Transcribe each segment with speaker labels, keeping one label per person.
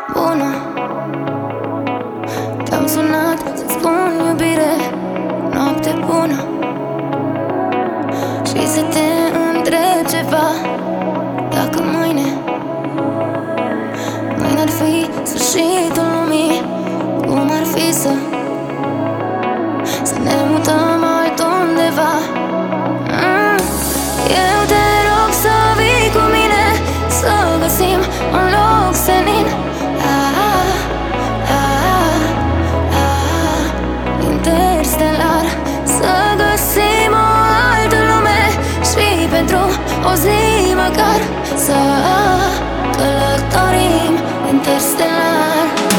Speaker 1: bună. Te-am sunat să-ți spun iubire, noapte bună. Și să te întreb ceva, dacă mâine ar fi sfârșitul lumii, cum ar fi să ne mutăm altundeva. Eu te rog să vii cu mine, să găsim un loc senin, interstelar. Să găsim o altă lume și pentru o zi măcar să călătorim interstelar.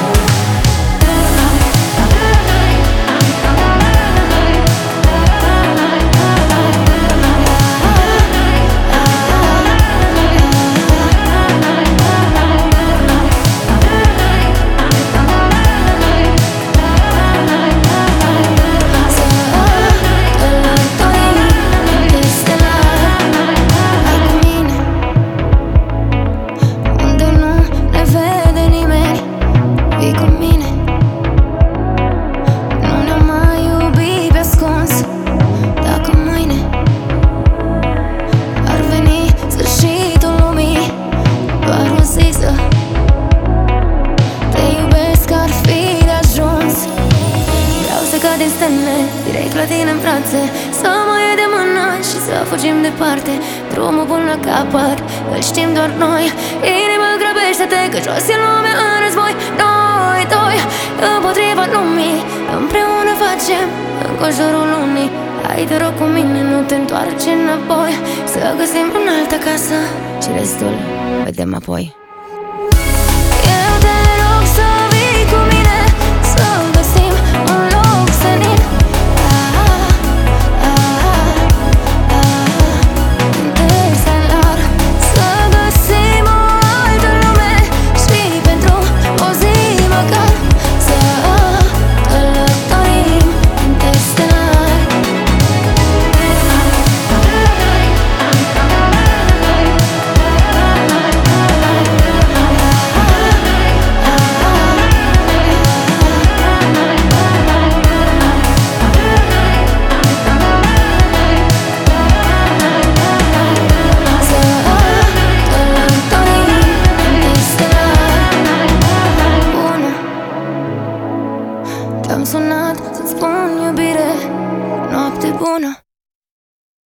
Speaker 1: Din stele, direct la tine în brațe, să mă iei de mână și să fugim departe. Drumul bun la capăt, îl știm doar noi. Inima, grăbește-te, că jos e lumea în război. Noi doi, împotriva lumii, împreună facem înconjurul lumii. Hai, te rog cu mine, nu te întoarce înapoi, să găsim un altă casă și restul vedem apoi. Eu te rog să vii cu mine, să